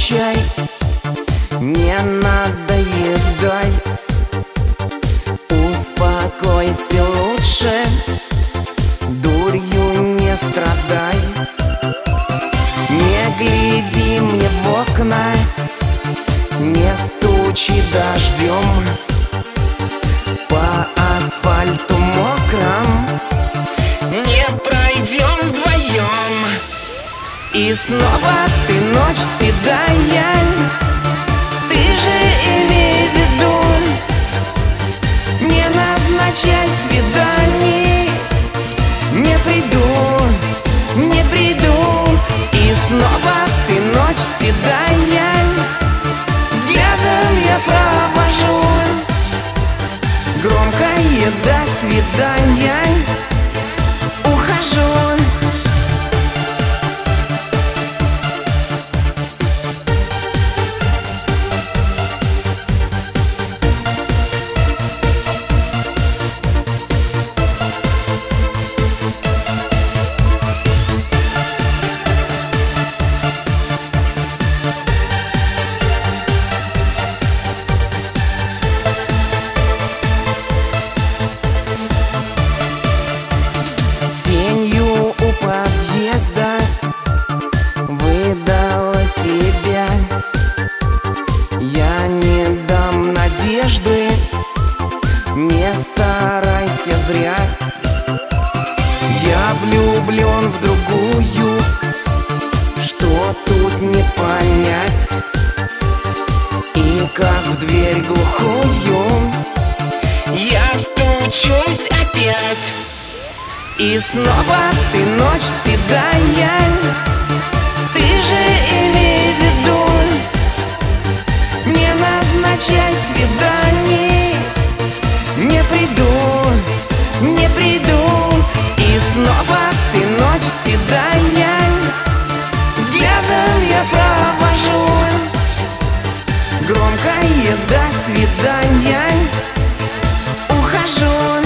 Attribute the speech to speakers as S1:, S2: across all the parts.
S1: чай, не надоедай. Успокойся лучше, дурью не страдай. Не гляди мне в окна, не стучи дождем. По асфальту мокром не пройдем вдвоем. И снова ты, ночь седая, ты же имей в виду, не назначай свиданий. Не приду, не приду. И снова ты, ночь седая, взглядом я провожу громкое до свидания. Ухожу. Выдала себя, я не дам надежды, не старайся зря. Я влюблен в другую, что тут не понять. И как в дверь глухую я стучусь опять. И снова ты, ночь седая, ты же имей в виду, не назначай свиданий. Не приду, не приду. И снова ты, ночь седая, взглядом я провожу громкое до свидания. Ухожу.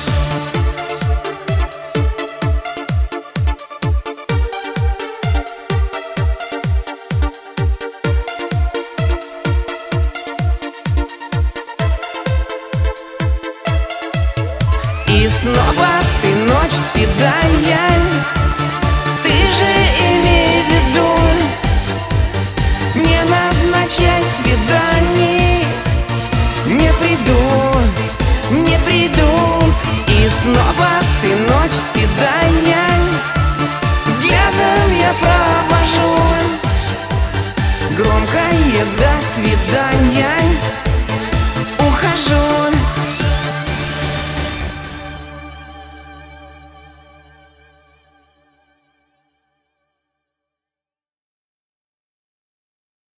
S1: И снова ты, ночь седая, ты же имей в виду, не назначай свиданий. Не приду, не приду. И снова ты,